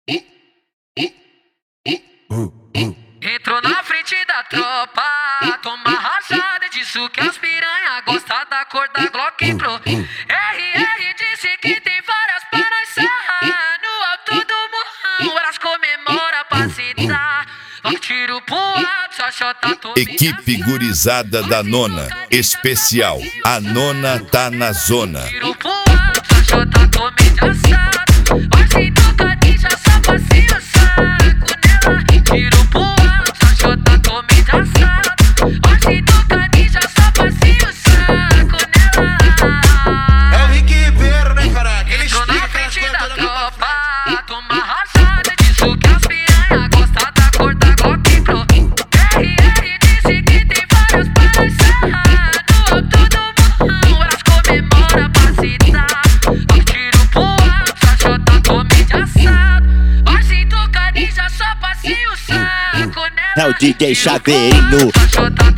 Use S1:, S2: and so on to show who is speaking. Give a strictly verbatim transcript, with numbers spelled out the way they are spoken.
S1: Entrou na frente da tropa, toma rajada, disse que as piranha gosta da cor da Glock. Entrou R R, disse que tem várias para nós sarrar. No alto do morrão, elas comemora pra se dar. Tiro pro alto, só chota toda.
S2: Equipe gurizada da nona, especial, a nona tá na zona.
S1: Tiro pro alto, só chota comida assado. Hoje tocadinho, já só passei o saco nela. Tiro pro alto, só chota comida assado. Hoje tocadinho, já só passei o saco nela.
S3: É o Rick Ribeiro, né, caraca? Ele
S1: Entrou na
S3: explica
S1: frente
S3: aquelas
S1: da
S3: coisas todas.
S1: tropa, toma rajada, disse que as piranha gosta da cor da Glock. Entrou R R, disse que tem várias para nós sarrar. No alto do morrão, elas comemora pra se dar. Tiro pro alto, só chota comida assado. Hoje tocadinho, já só passei o saco nela.
S4: É o D J Chaveirinho.
S1: Só chota